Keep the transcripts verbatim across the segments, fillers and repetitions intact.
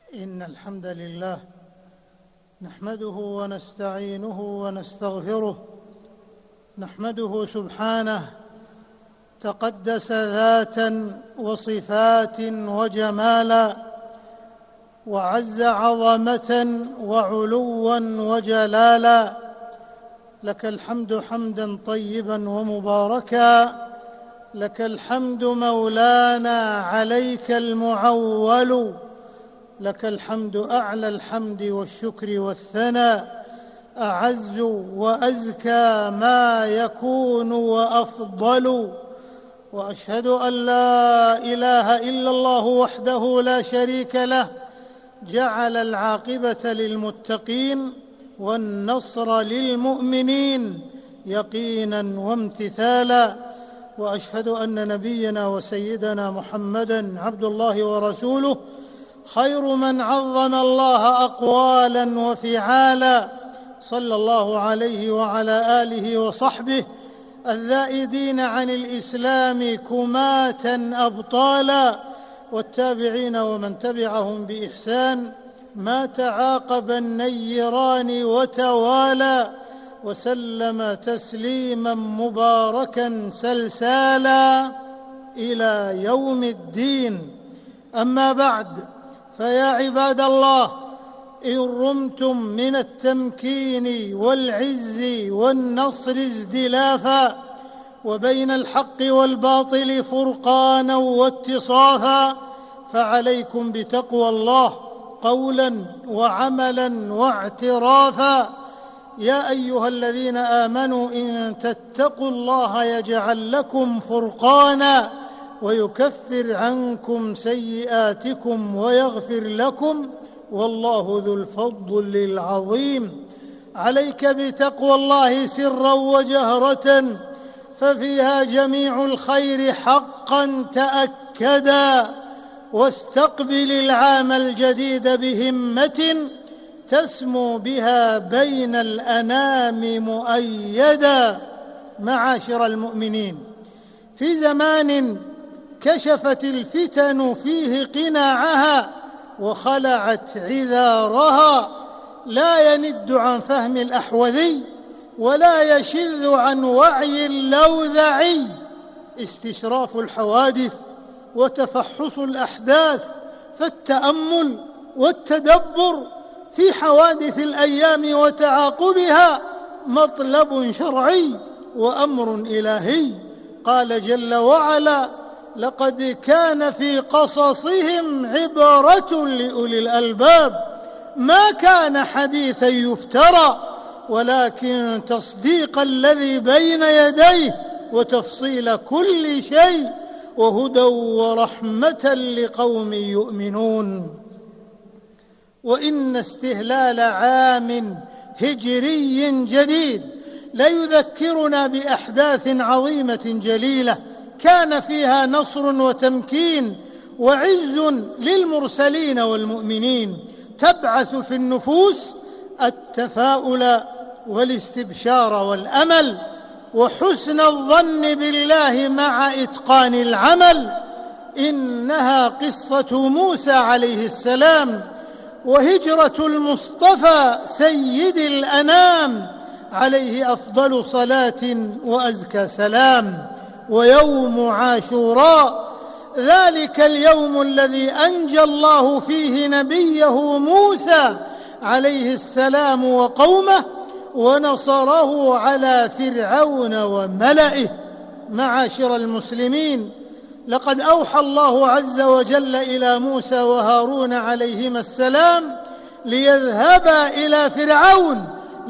إن الحمد لله نحمده ونستعينه ونستغفره. نحمده سبحانه تقدس ذاتا وصفات وجمالا، وعز عظمة وعلوا وجلالا. لك الحمد حمدا طيبا ومباركا، لك الحمد مولانا عليك المعول، لك الحمد أعلى الحمد والشكر والثناء، أعز وأزكى ما يكون وأفضل. وأشهد أن لا إله إلا الله وحده لا شريك له، جعل العاقبة للمتقين والنصر للمؤمنين يقينا وامتثالا. وأشهد أن نبينا وسيدنا محمدًا عبد الله ورسوله، خير من عظم الله أقوالا وفعالا، صلى الله عليه وعلى آله وصحبه الذائدين عن الإسلام كماة أبطالا، والتابعين ومن تبعهم بإحسان ما تعاقب النيران وتوالى، وسلم تسليما مباركا سلسالا إلى يوم الدين. أما بعد، فيا عباد الله، إن رمتم من التمكين والعز والنصر ازدلافا، وبين الحق والباطل فرقانا واتصافا، فعليكم بتقوى الله قولا وعملا واعترافا. يا أيها الذين آمنوا إن تتقوا الله يجعل لكم فرقانا ويكفر عنكم سيئاتكم ويغفر لكم، والله ذو الفضل العظيم. عليك بتقوى الله سرا وجهرة، ففيها جميع الخير حقا تأكدا. واستقبل العام الجديد بهمة تسمو بها بين الأنام مؤيدا. معاشر المؤمنين، في زمان كشفت الفتن فيه قناعها وخلعت عذارها، لا يند عن فهم الأحوذي ولا يشذ عن وعي اللوذعي. استشراف الحوادث وتفحص الأحداث، فالتأمل والتدبر في حوادث الأيام وتعاقبها مطلب شرعي وأمر إلهي. قال جل وعلا: لقد كان في قصصهم عبرة لأولي الألباب، ما كان حديثا يفترى، ولكن تصديق الذي بين يديه وتفصيل كل شيء وهدى ورحمة لقوم يؤمنون. وإن استهلال عام هجري جديد ليذكرنا بأحداث عظيمة جليلة كان فيها نصر وتمكين وعز للمرسلين والمؤمنين، تبعث في النفوس التفاؤل والاستبشار والأمل وحسن الظن بالله مع إتقان العمل. إنها قصة موسى عليه السلام، وهجرة المصطفى سيد الأنام عليه أفضل صلاة وأزكى سلام. ويوم عاشوراء، ذلك اليوم الذي أنجى الله فيه نبيه موسى عليه السلام وقومه، ونصره على فرعون وملئه. معاشر المسلمين، لقد أوحى الله عز وجل إلى موسى وهارون عليهما السلام ليذهبا إلى فرعون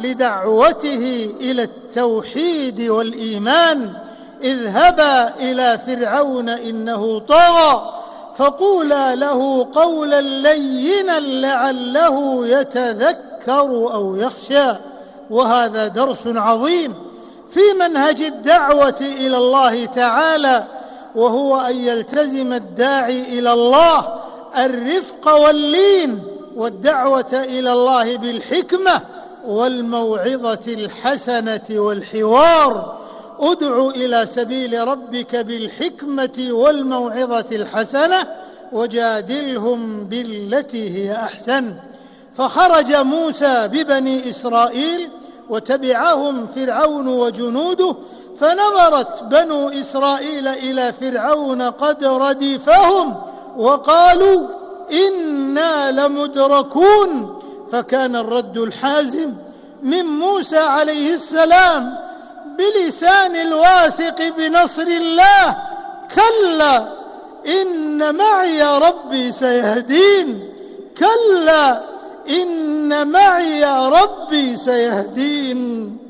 لدعوته إلى التوحيد والإيمان. اذهبا إلى فرعون إنه طغى، فقولا له قولا لينا لعله يتذكر أو يخشى. وهذا درس عظيم في منهج الدعوة إلى الله تعالى، وهو أن يلتزم الداعي إلى الله الرفق واللين والدعوة إلى الله بالحكمة والموعظة الحسنة والحوار. ادع إلى سبيل ربك بالحكمة والموعظة الحسنة وجادلهم بالتي هي أحسن. فخرج موسى ببني إسرائيل وتبعهم فرعون وجنوده، فنظرت بنو إسرائيل إلى فرعون قد ردفهم وقالوا إنا لمدركون. فكان الرد الحازم من موسى عليه السلام بلسان الواثق بنصر الله: كلا إن معي ربي سيهدين، كلا إن معي ربي سيهدين.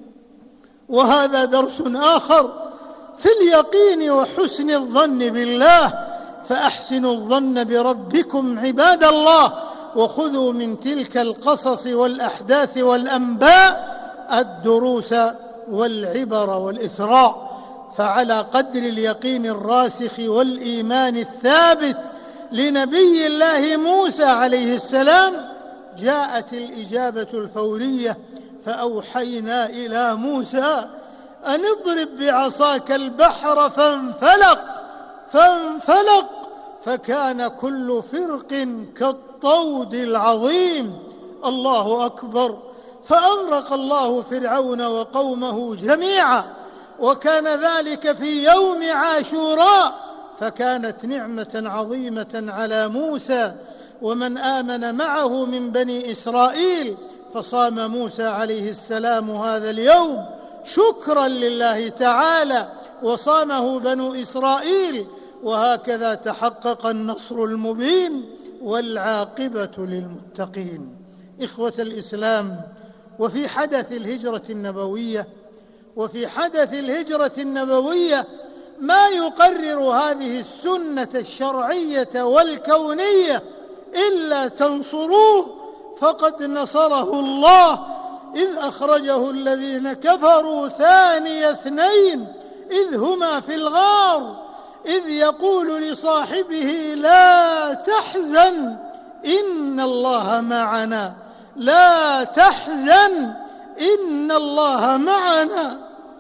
وهذا درس آخر في اليقين وحسن الظن بالله. فأحسنوا الظن بربكم عباد الله، وخذوا من تلك القصص والأحداث والأنباء الدروس والعبر والإثراء. فعلى قدر اليقين الراسخ والإيمان الثابت لنبي الله موسى عليه السلام جاءت الإجابة الفورية: فأوحينا إلى موسى أن اضرب بعصاك البحر فانفلق فانفلق فكان كل فرق كالطود العظيم. الله أكبر. فأغرق الله فرعون وقومه جميعا، وكان ذلك في يوم عاشوراء، فكانت نعمة عظيمة على موسى ومن آمن معه من بني إسرائيل. فصام موسى عليه السلام هذا اليوم شكرا لله تعالى، وصامه بنو إسرائيل، وهكذا تحقق النصر المبين والعاقبة للمتقين. إخوة الإسلام، وفي حدث الهجرة النبوية وفي حدث الهجرة النبوية ما يقرر هذه السنة الشرعية والكونية: إلا تنصروه فقد نصره الله، إذ أخرجه الذين كفروا ثاني اثنين إذ هما في الغار إذ يقول لصاحبه لا تحزن إن الله معنا، لا تحزن إن الله معنا.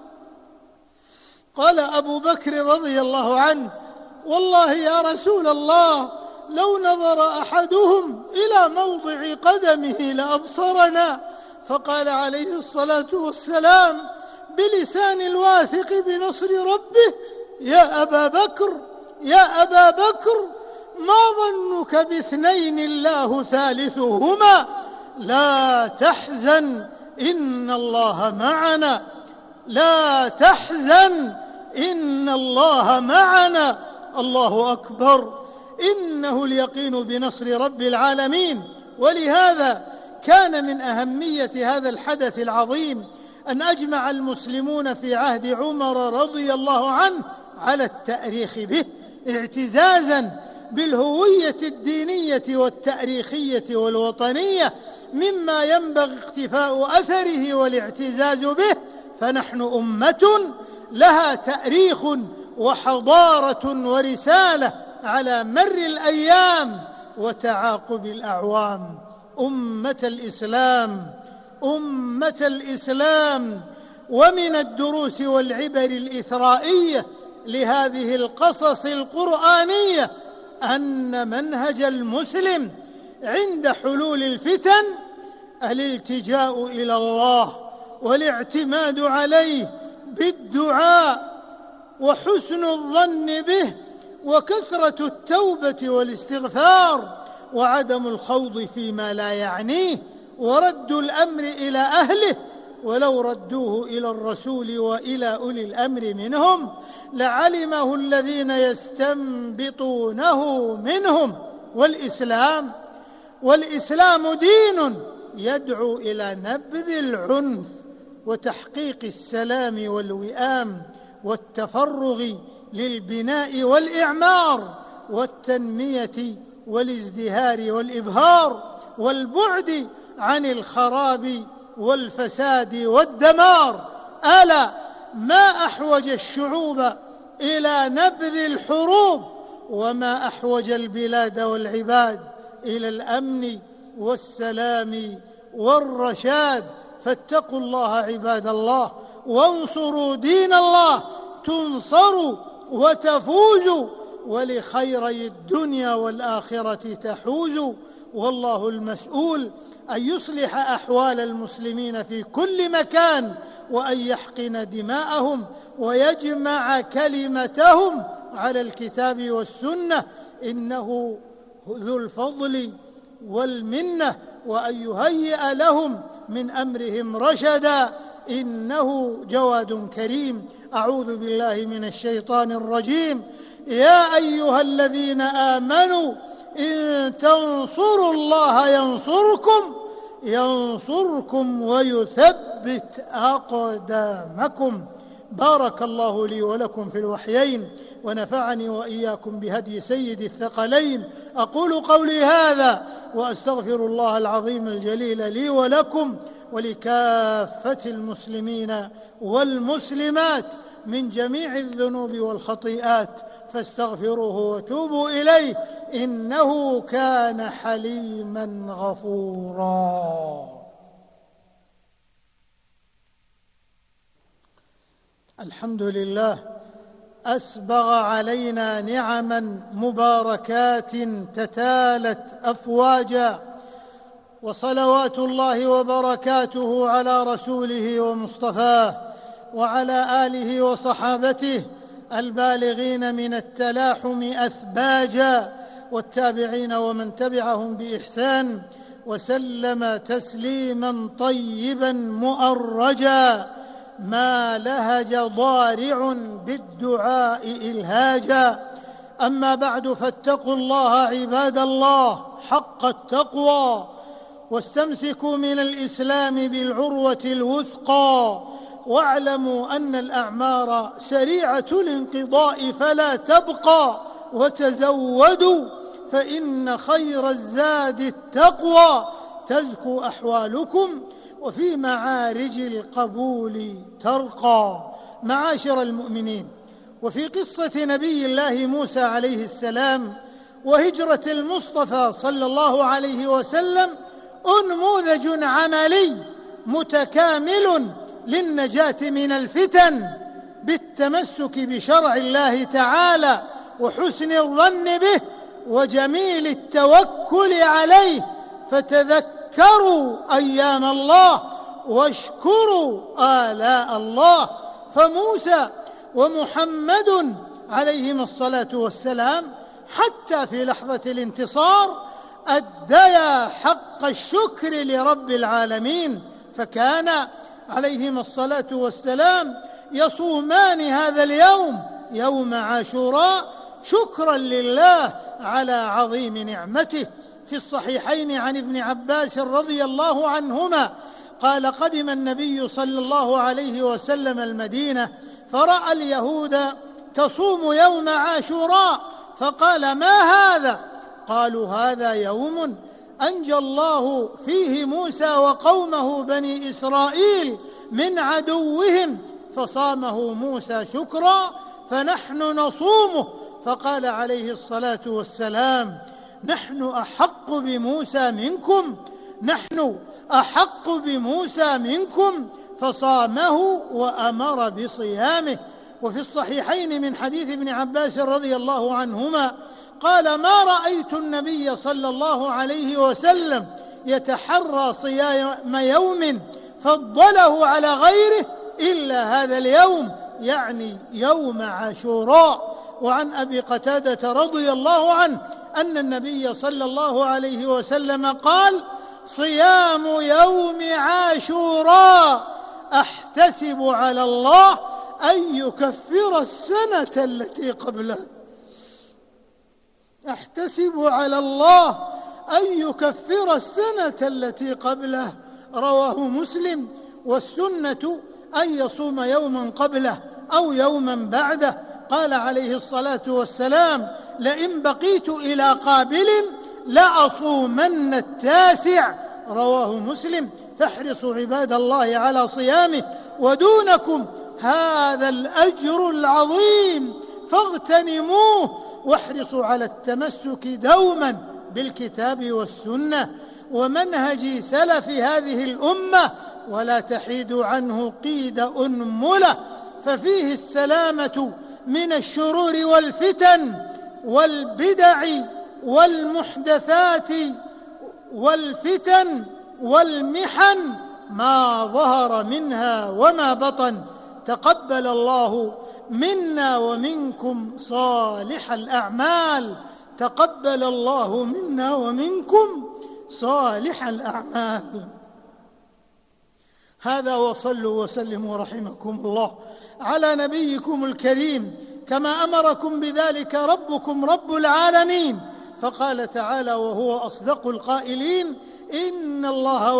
قال أبو بكر رضي الله عنه: والله يا رسول الله لو نظر أحدهم إلى موضع قدمه لأبصرنا. فقال عليه الصلاة والسلام بلسان الواثق بنصر ربه: يا أبا بكر يا أبا بكر ما ظنك باثنين الله ثالثهما، لا تحزن إن الله معنا، لا تحزن إن الله معنا. الله أكبر. إنه اليقين بنصر رب العالمين. ولهذا كان من أهمية هذا الحدث العظيم أن أجمع المسلمون في عهد عمر رضي الله عنه على التأريخ به، اعتزازا بالهوية الدينية والتاريخية والوطنية، مما ينبغي اقتفاء أثره والاعتزاز به. فنحن أمة لها تاريخ وحضارة ورسالة على مر الأيام وتعاقب الأعوام. أمة الإسلام أمة الإسلام ومن الدروس والعبر الإثرائية لهذه القصص القرآنية أن منهج المسلم عند حلول الفتن الالتجاء إلى الله والاعتماد عليه بالدعاء وحسن الظن به وكثرة التوبة والاستغفار وعدم الخوض فيما لا يعنيه ورد الأمر إلى أهله، ولو ردوه إلى الرسول وإلى أولي الأمر منهم لعلمه الذين يستنبطونه منهم. والإسلام والإسلام دين يدعو إلى نبذ العنف وتحقيق السلام والوئام والتفرغ للبناء والإعمار والتنمية والازدهار والإبهار والبعد عن الخراب والفساد والدمار. ألا ما أحوج الشعوب إلى نبذ الحروب، وما أحوج البلاد والعباد إلى الأمن والسلام والرشاد. فاتقوا الله عباد الله وانصروا دين الله تنصروا وتفوزوا ولخيري الدنيا والآخرة تحوز، والله المسؤول أن يصلح أحوال المسلمين في كل مكان، وأن يحقن دماءهم ويجمع كلمتهم على الكتاب والسنة، إنه ذو الفضل والمنة، وأن يهيئ لهم من أمرهم رشدا، إنه جواد كريم. أعوذ بالله من الشيطان الرجيم. يا أيها الذين آمنوا إن تنصروا الله ينصركم ينصركم ويثبت أقدامكم. بارك الله لي ولكم في الوحيين، ونفعني وإياكم بهدي سيد الثقلين. أقول قولي هذا وأستغفر الله العظيم الجليل لي ولكم ولكافة المسلمين والمسلمات من جميع الذنوب والخطيئات، فاستغفروه وتوبوا إليه، إنه كان حليما غفورا. الحمد لله أسبغ علينا نعما مباركات تتالت أفواجا، وصلوات الله وبركاته على رسوله ومصطفاه وعلى آله وصحابته البالغين من التلاحم أثباجا، والتابعين ومن تبعهم بإحسان، وسلم تسليما طيبا مؤرجا، ما لهج ضارع بالدعاء إلهاجا. أما بعد، فاتقوا الله عباد الله حق التقوى، واستمسكوا من الإسلام بالعروة الوثقى، واعلموا أن الأعمار سريعة الانقضاء فلا تبقى، وتزودوا فإن خير الزاد التقوى، تزكو أحوالكم وفي معارج القبول ترقى. معاشر المؤمنين، وفي قصة نبي الله موسى عليه السلام وهجرة المصطفى صلى الله عليه وسلم أنموذج عملي متكامل للنجاة من الفتن بالتمسك بشرع الله تعالى، وحسن الظن به، وجميل التوكل عليه. فتذكروا أيام الله واشكروا آلاء الله. فموسى ومحمد عليهما الصلاة والسلام حتى في لحظة الانتصار أديا حق الشكر لرب العالمين، فكان عليهما الصلاة والسلام يصومان هذا اليوم، يوم عاشوراء، شكرا لله على عظيم نعمته. في الصحيحين عن ابن عباس رضي الله عنهما قال: قدم النبي صلى الله عليه وسلم المدينة، فرأى اليهود تصوم يوم عاشوراء، فقال: ما هذا؟ قالوا: هذا يوم أنجى الله فيه موسى وقومه بني إسرائيل من عدوهم، فصامه موسى شكرا فنحن نصومه. فقال عليه الصلاة والسلام: نحن أحق بموسى منكم نحن أحق بموسى منكم فصامه وأمر بصيامه. وفي الصحيحين من حديث ابن عباس رضي الله عنهما قال: ما رأيت النبي صلى الله عليه وسلم يتحرى صيام يوم فضله على غيره إلا هذا اليوم، يعني يوم عاشوراء. وعن أبي قتادة رضي الله عنه أن النبي صلى الله عليه وسلم قال: صيام يوم عاشوراء أحتسب على الله أن يكفر السنة التي قبله أحتسب على الله أن يكفر السنة التي قبله رواه مسلم. والسنة أن يصوم يوما قبله أو يوما بعده. قال عليه الصلاة والسلام: لئن بقيت إلى قابل لأصومن التاسع رواه مسلم. فاحرصوا عباد الله على صيامه، ودونكم هذا الأجر العظيم فاغتنموه، واحرصوا على التمسك دوما بالكتاب والسنة ومنهج سلف هذه الأمة، ولا تحيدوا عنه قيد أنملة، ففيه السلامة من الشرور والفتن والبدع والمحدثات والفتن والمحن ما ظهر منها وما بطن. تقبل الله منا ومنكم صالح الأعمال. تقبل الله منا ومنكم صالح الأعمال. هذا، وصلوا وسلموا رحمكم الله على نبيكم الكريم كما أمركم بذلك ربكم رب العالمين. فقال تعالى وهو أصدق القائلين: إن الله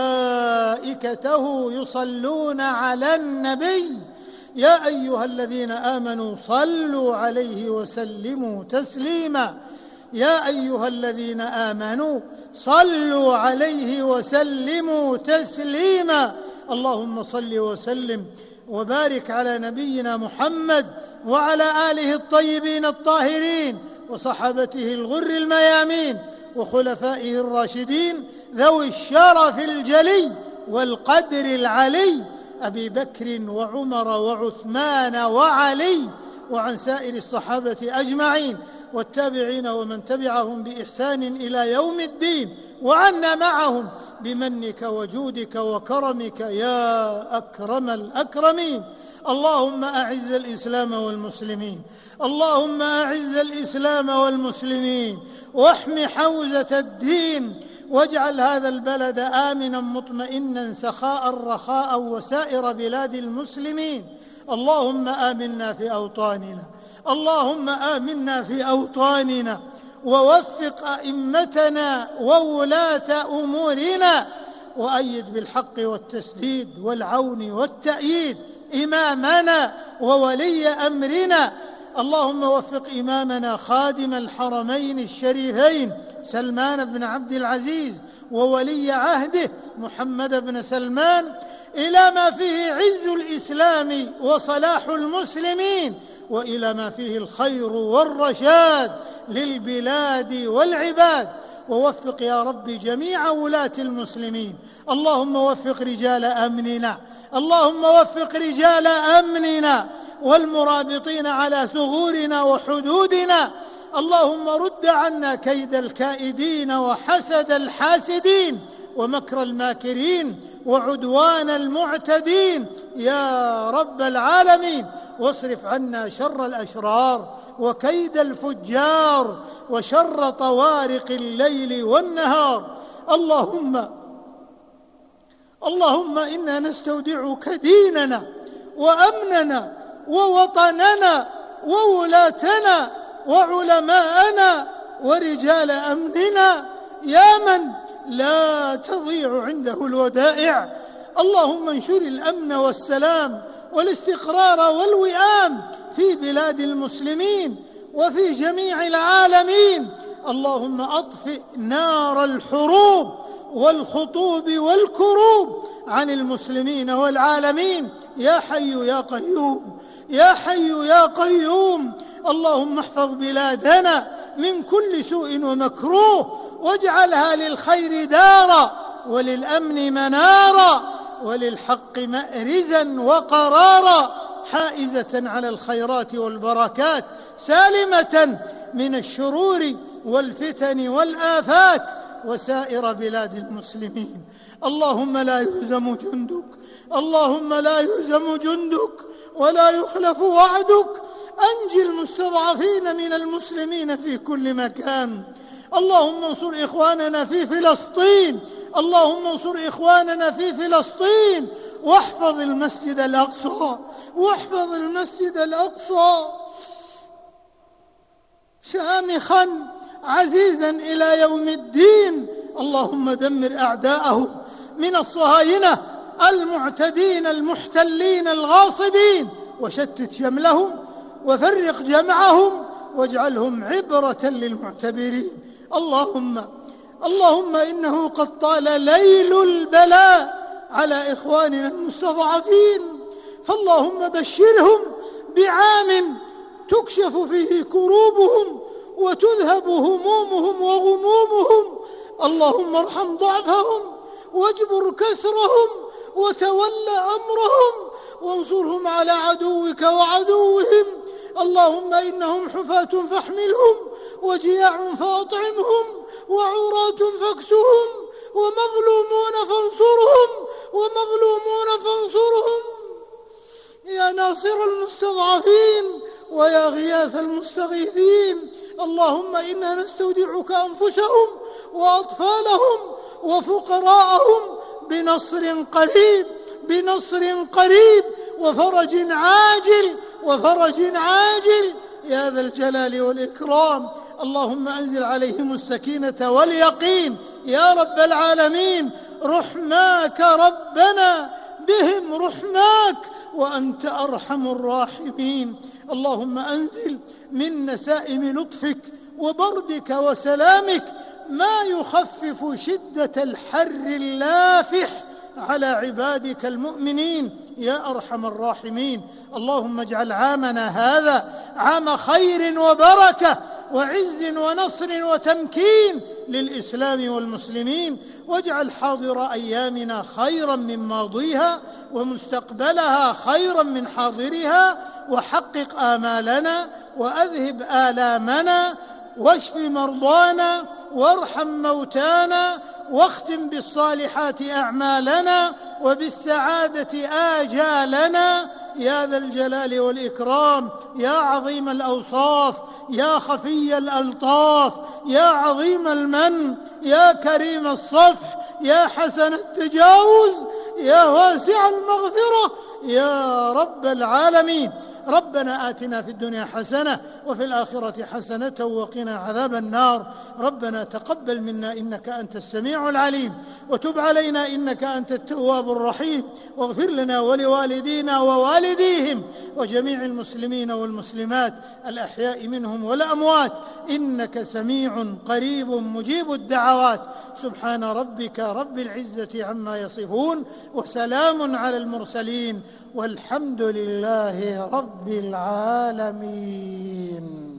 وملائكته يصلون على النبي يا أيها الذين آمنوا صلوا عليه وسلموا تسليما. يا أيها الذين آمنوا صلوا عليه وسلموا تسليما. اللهم صل وسلم وبارك على نبينا محمد وعلى آله الطيبين الطاهرين وصحابته الغر الميامين وخلفائه الراشدين ذوي الشرف الجلي والقدر العلي، أبي بكر وعمر وعثمان وعلي، وعن سائر الصحابة أجمعين والتابعين ومن تبعهم بإحسان إلى يوم الدين، وعنا معهم بمنك وجودك وكرمك يا أكرم الأكرمين. اللهم أعز الإسلام والمسلمين، اللهم أعز الإسلام والمسلمين واحم حوزة الدين، واجعل هذا البلد آمنا مطمئنا سخاء رخاء وسائر بلاد المسلمين. اللهم آمنا في أوطاننا، اللهم آمنا في أوطاننا، ووفق أئمتنا وولاة أمورنا، وأيد بالحق والتسديد والعون والتأييد إمامنا وولي أمرنا. اللهم وفق إمامنا خادم الحرمين الشريفين سلمان بن عبد العزيز وولي عهده محمد بن سلمان إلى ما فيه عز الإسلام وصلاح المسلمين، وإلى ما فيه الخير والرشاد للبلاد والعباد. ووفق يا رب جميع ولاة المسلمين. اللهم وفق رجال أمننا، اللهم وفق رجال أمننا والمرابطين على ثغورنا وحدودنا. اللهم رد عنا كيد الكائدين وحسد الحاسدين ومكر الماكرين وعدوان المعتدين يا رب العالمين. واصرف عنا شر الأشرار وكيد الفجار وشر طوارق الليل والنهار. اللهم اللهم إنا نستودعك ديننا وأمننا ووطننا وولاتنا وعلماءنا ورجال أمننا يا من لا تضيع عنده الودائع. اللهم انشر الأمن والسلام والاستقرار والوئام في بلاد المسلمين وفي جميع العالمين. اللهم أطفئ نار الحروب والخطوب والكروب عن المسلمين والعالمين يا حي يا قيوم، يا حي يا قيوم. اللهم احفظ بلادنا من كل سوء ومكروه، واجعلها للخير دارا وللأمن منارا وللحق مأرزا وقرارا، حائزة على الخيرات والبركات، سالمة من الشرور والفتن والآفات وسائر بلاد المسلمين. اللهم لا يهزم جندك، اللهم لا يهزم جندك ولا يخلف وعدك. أنجي المستضعفين من المسلمين في كل مكان. اللهم انصر إخواننا في فلسطين، اللهم انصر إخواننا في فلسطين، واحفظ المسجد الأقصى، واحفظ المسجد الأقصى شامخا عزيزا إلى يوم الدين. اللهم دمر أعداءه من الصهاينة المعتدين المحتلين الغاصبين، وشتت شملهم وفرق جمعهم واجعلهم عبرة للمعتبرين. اللهم اللهم إنه قد طال ليل البلاء على إخواننا المستضعفين، فاللهم بشرهم بعام تكشف فيه كروبهم وتذهب همومهم وغمومهم. اللهم ارحم ضعفهم واجبر كسرهم وتول أمرهم، وانصرهم على عدوك وعدوهم اللهم إنهم حفاة فاحملهم، وجياع فأطعمهم، وعراة فاكسهم، ومظلومون فانصرهم، ومظلومون فانصرهم. يا ناصر المستضعفين ويا غياث المستغيثين، اللهم إنا نستودعك أنفسهم وأطفالهم وفقراءهم بنصر قريب، بنصر قريب وفرج عاجل، وفرج عاجل يا ذا الجلال والإكرام. اللهم أنزل عليهم السكينة واليقين يا رب العالمين. رحماك ربنا بهم، رحماك وأنت أرحم الراحمين. اللهم أنزل من نسائم لطفك وبردك وسلامك ما يخفف شدة الحر اللافح على عبادك المؤمنين يا أرحم الراحمين. اللهم اجعل عامنا هذا عام خير وبركة وعز ونصر وتمكين للإسلام والمسلمين، واجعل حاضر أيامنا خيرا من ماضيها، ومستقبلها خيرا من حاضرها، وحقق آمالنا وأذهب آلامنا، واشف مرضانا، وارحم موتانا، واختم بالصالحات أعمالنا، وبالسعادة آجالنا يا ذا الجلال والإكرام. يا عظيم الأوصاف، يا خفي الألطاف، يا عظيم المن، يا كريم الصفح، يا حسن التجاوز، يا واسع المغفرة يا رب العالمين. ربنا آتنا في الدنيا حسنة وفي الآخرة حسنة وقنا عذاب النار. ربنا تقبل منا إنك أنت السميع العليم، وتب علينا إنك أنت التواب الرحيم، واغفر لنا ولوالدينا ووالديهم وجميع المسلمين والمسلمات الأحياء منهم والأموات، إنك سميع قريب مجيب الدعوات. سبحان ربك رب العزة عما يصفون، وسلام على المرسلين، والحمد لله رب العالمين.